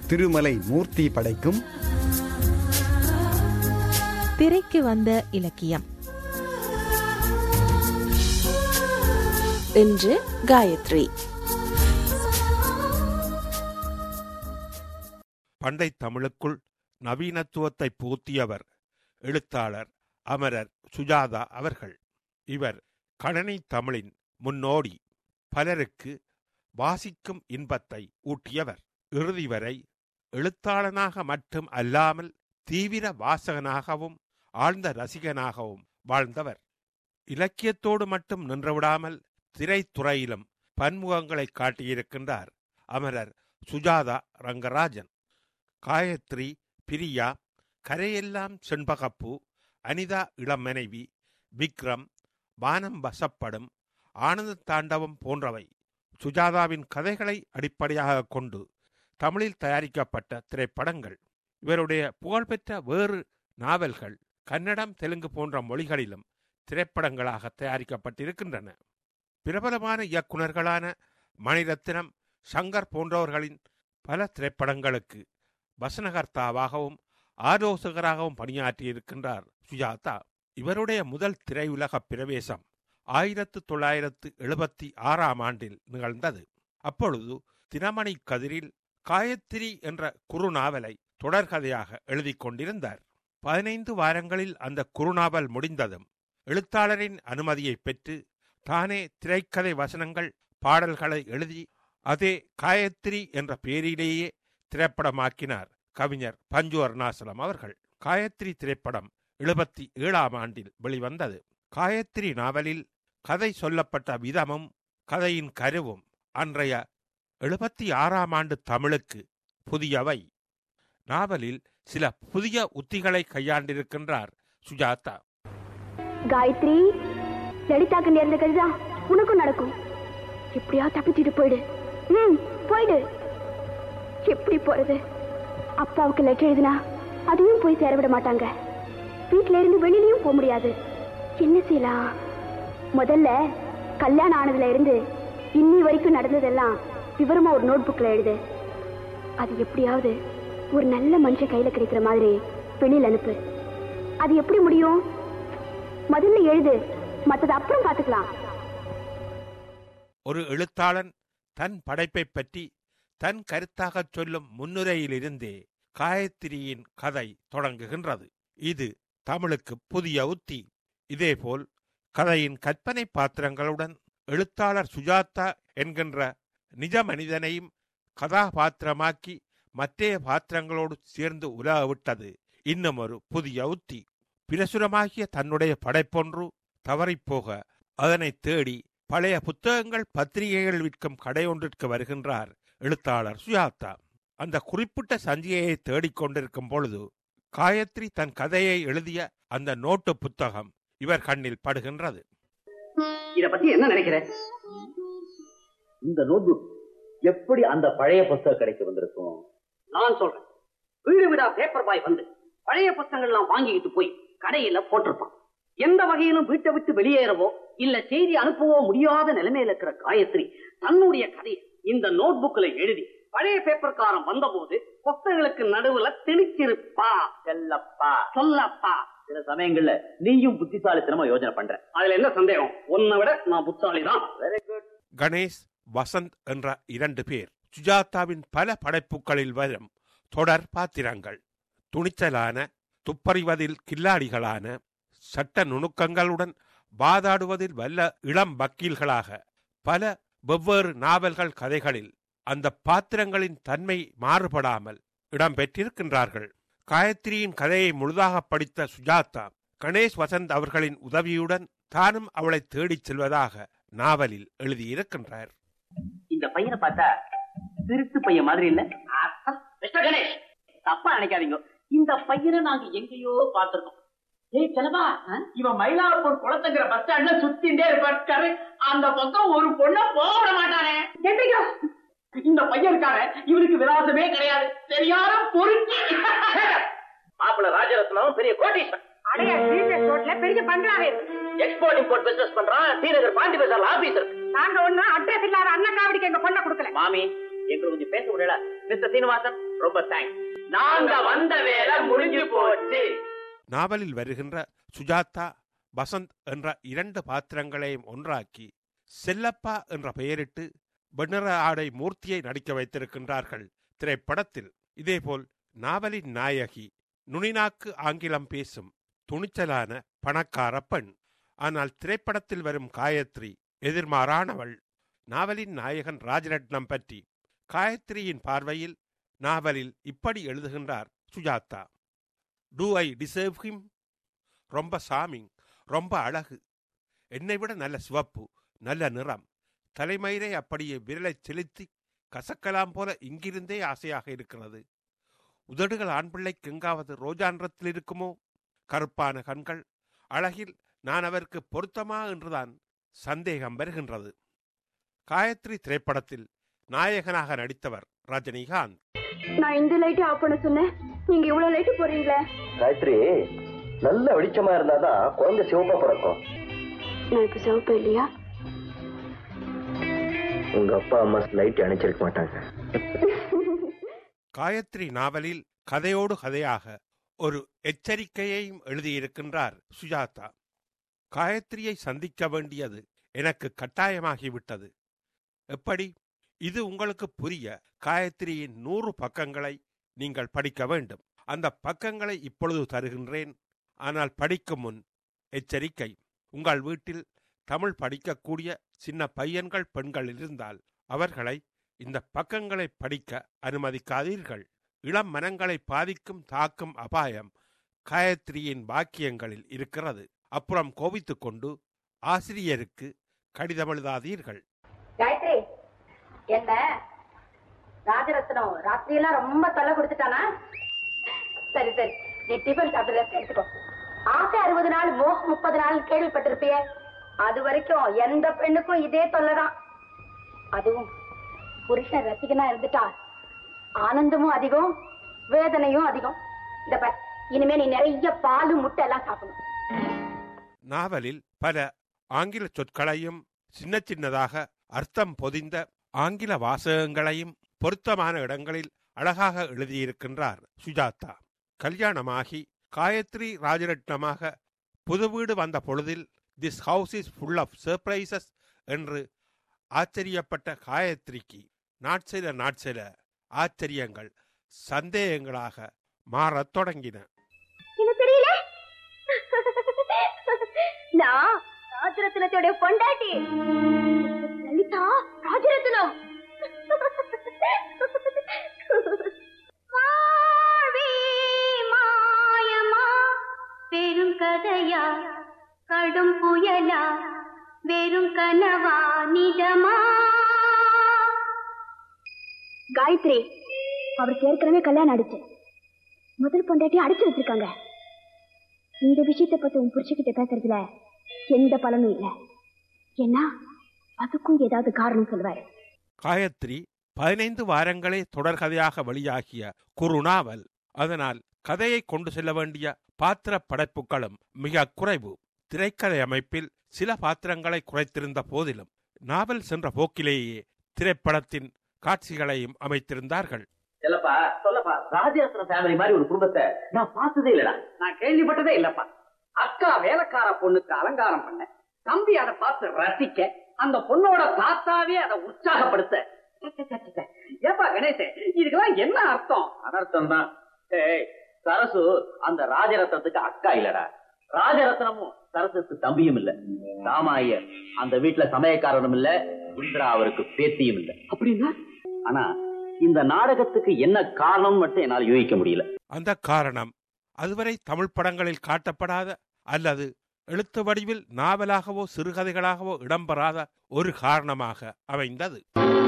திருமலை மூர்த்தி படைக்கும் திரைக்கு வந்த இலக்கியம். இன்று காயத்ரி. பண்டை தமிழுக்குள் நவீனத்துவத்தை புகுத்தியவர் எழுத்தாளர் அமரர் சுஜாதா அவர்கள். இவர் கணனி தமிழின் முன்னோடி. பலருக்கு வாசிக்கும் இன்பத்தை ஊட்டியவர். இறுதி வரை எழுத்தாளனாக மட்டும் அல்லாமல் தீவிர வாசகனாகவும் ஆழ்ந்த ரசிகனாகவும் வாழ்ந்தவர். இலக்கியத்தோடு மட்டும் நின்றுவிடாமல் திரைத்துறையிலும் பன்முகங்களை காட்டியிருக்கின்றார் அமரர் சுஜாதா ரங்கராஜன். காயத்ரி, பிரியா, கரையெல்லாம் செண்பகப்பூ, அனிதா இளமனைவி, விக்ரம், வானம் வசப்படும், ஆனந்த தாண்டவம் போன்றவை சுஜாதாவின் கதைகளை அடிப்படையாக கொண்டு தமிழில் தயாரிக்கப்பட்ட திரைப்படங்கள். இவருடைய புகழ்பெற்ற வேறு நாவல்கள் கன்னடம், தெலுங்கு போன்ற மொழிகளிலும் திரைப்படங்களாக தயாரிக்கப்பட்டிருக்கின்றன. பிரபலமான இயக்குநர்களான மணிரத்னம், சங்கர் போன்றவர்களின் பல திரைப்படங்களுக்கு வசனகர்த்தாவாகவும் ஆலோசகராகவும் பணியாற்றியிருக்கின்றார் சுஜாதா. இவருடைய முதல் திரையுலக பிரவேசம் 1976 நிகழ்ந்தது. அப்பொழுது தினமணி கதிரில் காயத்ரி என்ற குறுநாவலை தொடர்கதையாக எழுதி கொண்டிருந்தார். 15 வாரங்களில் அந்த குறுநாவல் முடிந்ததும் எழுத்தாளரின் அனுமதியை பெற்று தானே திரைக்கதை வசனங்கள், பாடல்களை எழுதி அதே காயத்ரி என்ற பெயரிலேயே திரைப்படமாக்கினார் கவிஞர் பஞ்சு அருணாசலம் அவர்கள். காயத்ரி திரைப்படம் 1977 வெளிவந்தது. காயத்ரி நாவலில் கதை சொல்லப்பட்ட விதமும் கதையின் கருவும் அன்றைய 1976 தமிழுக்கு புதியவை. நாவலில் சில புதிய உத்திகளை கையாண்டிருக்கின்றார் சுஜாதா. காயத்ரி, லலிதாக்கு நேர்ந்த கதிதான் உனக்கும் நடக்கும். எப்படியா தப்பிச்சுட்டு போயிடு. போயிடு. எப்படி போறது? அப்பாவுக்கு லெட்டர் எழுதினா அதையும் போய் சேரவிட மாட்டாங்க. வீட்டுல இருந்து வெளியிலயும் போக முடியாது. என்ன செய்யலாம்? முதல்ல கல்யாணம் ஆனதுல இருந்து இன்னி வரைக்கும் நடந்ததெல்லாம் விவரமா ஒரு நோட் புக்ல எழுது. அது எப்படியாவது ஒரு நல்ல மனுஷன் கையில கிடைக்கிற மாதிரி வெளியில அனுப்பு. அது எப்படி முடியும்? முதல்ல எழுது, மற்றது அப்புறம் பார்த்துக்கலாம். ஒரு எழுத்தாளன் தன் படைப்பை பற்றி தன் கருத்தாக சொல்லும் முன்னுரையிலிருந்தே காயத்ரியின் கதை தொடங்குகின்றது. இது தமிழுக்கு புதிய உத்தி. இதேபோல் கதையின் கற்பனை பாத்திரங்களுடன் எழுத்தாளர் சுஜாதா என்கின்ற நிஜ மனிதனையும் கதாபாத்திரமாக்கி மற்றைய பாத்திரங்களோடு சேர்ந்து உலகவிட்டது இன்னும் ஒரு புதிய உத்தி. பிரசுரமாகிய தன்னுடைய படைப்பொன்று தவறிப்போக அதனை தேடி பழைய புத்தகங்கள், பத்திரிகைகள் விற்கும் கடை ஒன்றிற்கு வருகின்றார் எழுத்தாளர் சுஜாதா. அந்த குறிப்பிட்ட சஞ்சிகையை தேடிக்கொண்டிருக்கும் பொழுது காயத்ரி தன் கதையை எழுதிய அந்த நோட்டு புத்தகம் இவர் கண்ணில் படுகின்றது. இத பத்தி என்ன நினைக்கிற? இந்த நோட்புக் எப்படி அந்த பழைய புத்தக கடைக்கு வந்திருக்கும்? நான் சொல்றேன். வீடு வீடா பேப்பர் பாய் வந்து பழைய புத்தகங்கள் எல்லாம் வாங்கிட்டு போய் கடையில போட்டிருப்பான். எந்த வகையிலும் வீட்டை விட்டு வெளியேறவோ இல்ல செய்தி அனுப்பவோ முடியாத நிலைமையில இருக்கிற காயத்ரி தன்னுடைய கதையை இந்த நோட் புக்ல எழுதி பழைய பேப்பர்காரன் வந்த போது புத்தகங்களுக்கு நடுவுல திணிச்சிருப்பா. சொல்லப்பா. சில சமயங்கள்ல நீயும் புத்திசாலித்தனமா யோசனை பண்ற. அதுல என்ன சந்தேகம்? உன்னை விட நான் புத்தாலிதான். Very good. கணேஷ், வசந்த் என்ற 2 பேர் சுஜாதாவின் பல படைப்புகளில் வரும் தொடர் பாத்திரங்கள். துணிச்சலான, துப்பறிவதில் கில்லாடிகளான, சட்ட நுணுக்கங்களுடன் வாதாடுவதில் வல்ல இளம் வக்கீல்களாக பல வெவ்வேறு நாவல்கள், கதைகளில் அந்த பாத்திரங்களின் தன்மை மாறுபடாமல் இடம்பெற்றிருக்கின்றார்கள். காயத்ரியின் கதையை முழுதாக படித்த சுஜாதா கணேஷ் வசந்த் அவர்களின் உதவியுடன் தானும் அவளை தேடிச் செல்வதாக நாவலில் எழுதியிருக்கின்றார். இந்த பையனை பார்த்தா திருட்டு பையன் மாதிரி இல்ல? மிஸ்டர் கணேஷ், தப்பா நினைக்காதீங்க. இந்த பையனை நாங்க எங்கேயோ பார்த்திருக்கோம். ஏய் செலவா, இவன் மயிலாப்பூர் குளத்துங்கிற பஸ் ஸ்டாண்ட்ல சுத்திண்டே இருப்பாரு. அந்த பக்கம் ஒரு பொண்ண போட மாட்டானே. இந்த பையன் இருக்காரு, இவனுக்கு விலாசமே கிடையாது. சரியான பொறுக்கி. மாப்பிள்ள ராஜரத்னம் பெரிய கோடீஸ்வரன். அடைய டீச்சர் ரோட்ல பெரிய பங்களாவே இருக்கு. எக்ஸ்போர்ட் இம்போர்ட் பிசினஸ் பண்றான். டி நகர் பாண்டி பஜார்ல ஆபீஸ் இருக்கு. நாங்க ஒண்ணு அட்ரஸ் இல்லாத அண்ணன் காவடிக்கு எங்க பொண்ணை கொடுக்கல. மாமி, எங்களை கொஞ்சம் பேச விடல மிஸ்டர் சீனிவாசன், ரொம்ப தேங்க்ஸ். நாங்க வந்த வேலை முடிஞ்சு போச்சு. நாவலில் வருகின்ற சுஜாதா, வசந்த் என்ற 2 பாத்திரங்களையும் ஒன்றாக்கி செல்லப்பா என்ற பெயரிட்டு வெண்ணிற ஆடை மூர்த்தியை நடிக்க வைத்திருக்கின்றார்கள் திரைப்படத்தில். இதேபோல் நாவலின் நாயகி நுனிநாக்கு ஆங்கிலம் பேசும் துணிச்சலான பணக்கார பெண். ஆனால் திரைப்படத்தில் வரும் காயத்ரி எதிர்மாறானவள். நாவலின் நாயகன் ராஜரட்னம் பற்றி காயத்ரியின் பார்வையில் நாவலில் இப்படி எழுதுகின்றார் Sujatha. Do I deserve him? ரொம்ப சாமிங், ரொம்ப அழகு, என்னை விட நல்ல சிவப்பு, நல்ல நிறம், தலைமயிரை அப்படியே விரலை செலுத்தி கசக்கலாம் போல இங்கிருந்தே ஆசையாக இருக்கிறது. உதடுகள் ஆண் பிள்ளைக்கு எங்காவது ரோஜா நிறத்தில் இருக்குமோ? கருப்பான கண்கள், அழகில் நான் அவருக்கு பொருத்தமா என்றுதான் சந்தேகம் வருகின்றது. காயத்ரி திரைப்படத்தில் நாயகனாக நடித்தவர் ரஜினிகாந்த். நான் இந்த லைட் ஆஃப் பண்ண சொன்னேன், நீங்க இவ்வளவு லைட் போறீங்களே. காயத்ரி, நல்ல வெளிச்சமா இருந்தாதான் குழந்தை சிவப்பா பிறக்கும். நான் இப்ப சிவப்பு இல்லையா? உங்க அப்பா அம்மா லைட் அணைச்சிருக்க மாட்டாங்க. காயத்ரி நாவலில் கதையோடு கதையாக ஒரு எச்சரிக்கையையும் எழுதியிருக்கின்றார் சுஜாதா. காயத்ரியை சந்திக்க வேண்டியது எனக்கு கட்டாயமாகிவிட்டது. எப்படி? இது உங்களுக்கு புரிய காயத்ரியின் 100 பக்கங்களை நீங்கள் படிக்க வேண்டும். அந்த பக்கங்களை இப்பொழுது தருகின்றேன். ஆனால் படிக்கும் முன் எச்சரிக்கை. உங்கள் வீட்டில் தமிழ் படிக்கக்கூடிய சின்ன பையன்கள், பெண்கள் இருந்தால் அவர்களை இந்த பக்கங்களை படிக்க அனுமதிக்காதீர்கள். இளம் மனங்களை பாதிக்கும் தாக்கும் அபாயம் காயத்ரியின் வாக்கியங்களில் இருக்கிறது. அப்புறம் கோபித்துக் கொண்டு ஆசிரியருக்கு கடிதம் எழுதாதீர்கள். காயத்ரி, என்ன ராஜரத்னம் ராத்திரியெல்லாம் ரொம்ப தொல்லை கொடுத்துட்டானா? சரி சரி, நீ டிஃபன் சாப்பிட்டு எடுத்துக்கோ. ஆசை 60 நாள், மோகம் 30 நாள் கேள்விப்பட்டிருப்பிய. அது வரைக்கும் எந்த பெண்ணுக்கும் இதே தொல்லைதான். அதுவும் புருஷன் ரசிகனா இருந்துட்டா ஆனந்தமும் அதிகம், வேதனையும் அதிகம். இந்த பார், இனிமே நீ நிறைய பால், முட்டை எல்லாம் சாப்பிடணும். நாவலில் பல ஆங்கில சொற்களையும் சின்ன சின்னதாக அர்த்தம் பொதிந்த ஆங்கில வாசகங்களையும் பொருத்தமான இடங்களில் அழகாக எழுதியிருக்கின்றார் சுஜாதா. கல்யாணமாகி காயத்ரி ராஜரட்னமாக புது வீடு வந்த பொழுதில் this house is full of surprises என்று ஆச்சரியப்பட்ட காயத்ரிக்கு நாட்சில ஆச்சரியங்கள் சந்தேகங்களாக மாறத் தொடங்கின. தெரியல, நான் ராஜரத்னத்தோட பொண்டாட்டி லலிதா ராஜரத்னம். மாயமா பெரும் கதையா, கடும் புயலா, வெறும் கனவா, நிஜமா? காயத்ரி, அவருக்கு ஏற்கனவே கல்யாணம் ஆயிடுச்சு. முதல் பொண்டாட்டி அடிச்சு வச்சிருக்காங்க. இந்த விஷயத்தை பத்தி உன் புருஷகிட்ட பேசுறதுல எந்த பலனும் இல்லை. ஏன்னா அதுக்கும் ஏதாவது காரணம் சொல்லுவாரு. காயத்ரி 15 வாரங்களே தொடர்கதையாக வெளியாகிய குறுநாவல். அதனால் கதையை கொண்டு செல்ல வேண்டிய பாத்திர படைப்புகளும் மிக குறைவு. திரைக்கதை அமைப்பில் சில பாத்திரங்களை குறைத்திருந்த போதிலும் நாவல் சென்ற போக்கிலேயே திரைப்படத்தின் காட்சிகளையும் அமைத்திருந்தார்கள். சொல்லப்பா சொல்லப்பா, ராஜரத்ன ஃபேமிலி மாதிரி ஒரு குடும்பத்தை நான் பார்த்ததே இல்லடா. நான் கேள்விப்பட்டதே இல்லப்பா. அக்கா வேலைக்கார பொண்ணுக்கு அலங்காரம் பண்ண, தம்பி அதை பார்த்து ரசிக்க, அந்த பொண்ணோட தாத்தாவே அதை உற்சாகப்படுத்த. ஏப்பா கணேசே, இதுக்கெல்லாம் என்ன அர்த்தம்? அனர்த்தம் தான். சரசு அந்த ராஜரத்னத்துக்கு அக்கா இல்லடா. ராஜரத்னமும் சரசுக்கு தம்பியும் இல்ல. ராமாயர் அந்த வீட்டுல சமயக்காரனும் இல்ல, இந்திரா அவருக்கு பேத்தியும் இல்ல. அப்படின்னா ஆனா இந்த நாடகத்துக்கு என்ன காரணம் மட்டும் என்னால் யூகிக்க முடியல. அந்த காரணம் அதுவரை தமிழ் படங்களில் காட்டப்படாத அல்லது எழுத்து வடிவில் நாவலாகவோ சிறுகதைகளாகவோ இடம்பெறாத ஒரு காரணமாக அமைந்தது.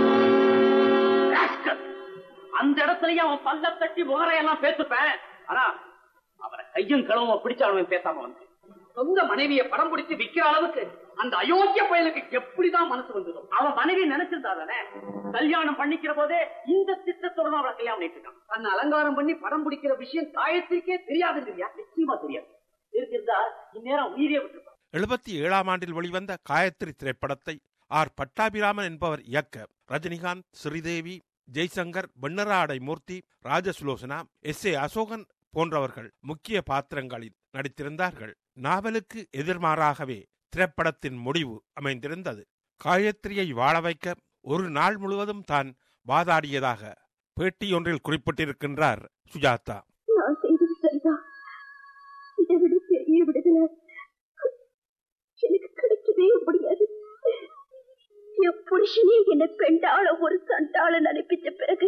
அந்த இடத்துலயே அவன் பல்ல தட்டி முகரையெல்லாம் பேசுப்பேன். ஆனா அவரை கையும் களவும் பிடிச்சாலும் பேசாம வந்து சொந்த மனைவியை படம் பிடிச்சு விக்கிற அளவுக்கு அந்த அயோக்கிய பயலுக்கு எப்படிதான் மனசு வந்ததோ. அவன் மனைவி நினைச்சிருந்தாதானே கல்யாணம் பண்ணிக்கிற போதே இந்த திட்டத்தோட அவளை கல்யாணம் பண்ணிட்டு இருக்கான். தன்னை அலங்காரம் பண்ணி படம் பிடிக்கிற விஷயம் காயத்ரிக்கே தெரியாதுங்கறியா? நிச்சயமா தெரியாது. இருந்தா இந்நேரம் உயிரே விட்டுருப்பான். 77ஆம் ஆண்டில் வெளிவந்த காயத்ரி திரைப்படத்தை ஆர் பட்டாபிராமன் என்பவர் இயக்க ரஜினிகாந்த், ஸ்ரீதேவி, ஜெய்சங்கர், வெண்ணராடை மூர்த்தி, ராஜசுலோசனா, S.A. அசோகன் போன்றவர்கள் முக்கிய பாத்திரங்களில் நடித்திருந்தார்கள். நாவலுக்கு எதிர்மாறாகவே திரைப்படத்தின் முடிவு அமைந்திருந்தது. காயத்ரியை வாழ வைக்க ஒரு நாள் முழுவதும் தான் வாதாடியதாக பேட்டியொன்றில் குறிப்பிட்டிருக்கின்றார் சுஜாதா. நான் செய்தது சரிதான். இதை விட பெரிய விடுதலை எனக்கு கிடைக்கவே முடியாது. என் புருஷனே என்னை பெண்டாள ஒரு சண்டாள நினைப்பித்த பிறகு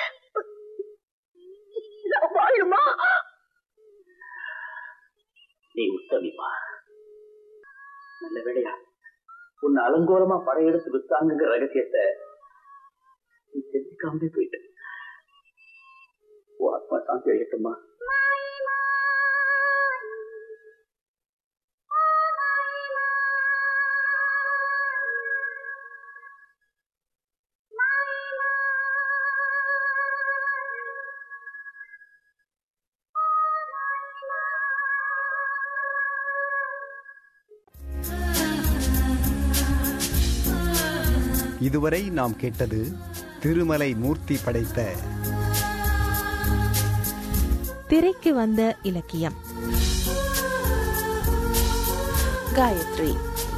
நான் வாழுமா? நீ உத்தமிப்பா. நல்ல வேளையா உன்னை அலங்கோலமா படையெடுத்து வித்தாங்கிற ரகசியத்தை நீ தெரிஞ்சுக்காமலே போயிட்டு ஆத்மா சாந்தி அடையட்டுமா. இதுவரை நாம் கேட்டது திருமலை மூர்த்தி படைத்த திரைக்கு வந்த இலக்கியம். காயத்ரி.